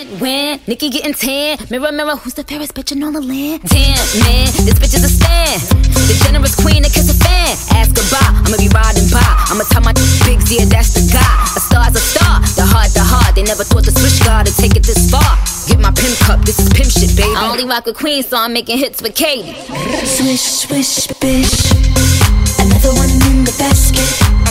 When Nikki getting tan, mirror, mirror, who's the fairest bitch in all the land? Damn, man, this bitch is a stan. The generous queen that kiss a fan. Ask goodbye, I'ma be riding by. I'ma tell my bigs, yeah, that's the guy. A star's a star, the heart. They never thought the switch guard to take it this far. Get my pimp cup, this is pimp shit, baby. I only rock with Queen, so I'm making hits with Katie. Swish, swish, bish. Another one in the basket.